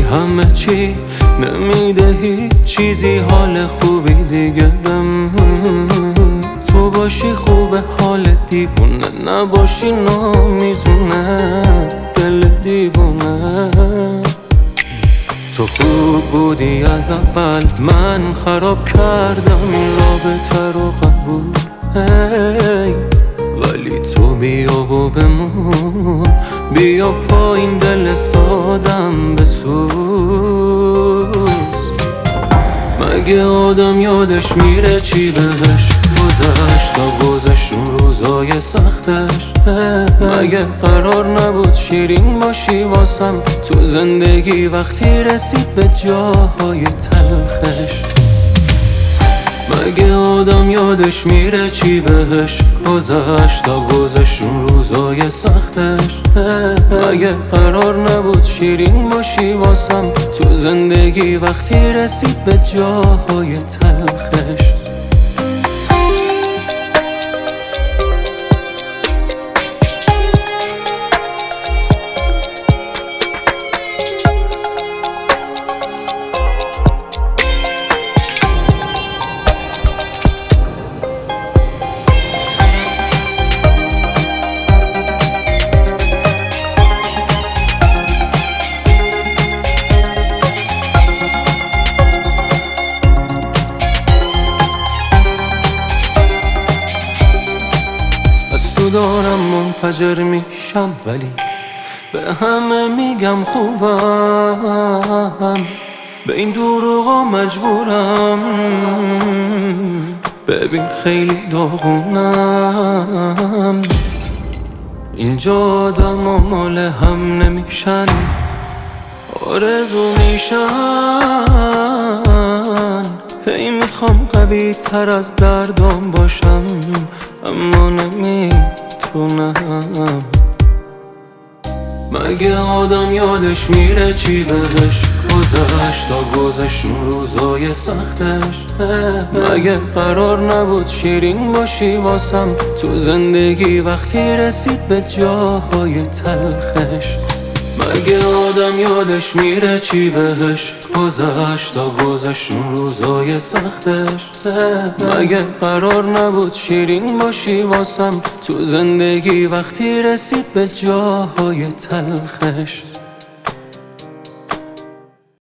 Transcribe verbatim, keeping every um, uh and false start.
همه چی نمیده هیچ چیزی حال خوبی دیگه بم تو باشی خوبه حال دیوونه نباشی نمیزونه دل دیوونه تو خوب بودی از اول من خراب کردم این رابطه رو قبول hey. ولی تو بیا و بمون بیا پایین دل سادم بسوز مگه آدم یادش میره چی بهش گذشت تا گذشت اون روزای سختش مگه قرار نبود شیرین باشی واسم تو زندگی وقتی رسید به جاهای تلخش مگه آدم یادش میره چی بهش گذشت تا گذشت اون روزای سختش مگه قرار نبود شیرین باشی واسم تو زندگی وقتی رسید به جاهای تلخش دارم منفجر میشم ولی به همه میگم خوبم به این دروغا مجبورم ببین خیلی داغونم اینجا آدم و مال هم نمیشن آرزو میشن هی میخوام قوی تر از دردام باشم اما نمیتونم مگه آدم یادش میره چی بهش گذشت تا گذشت اون روزای سختش مگه قرار نبود شیرین باشی واسم تو زندگی وقتی رسید به جاهای تلخش مگه آدم یادش میره چی بهش گذشت تا گذشت اون روزای سختش مگه قرار نبود شیرین باشی واسم تو زندگی وقتی رسید به جاهای تلخش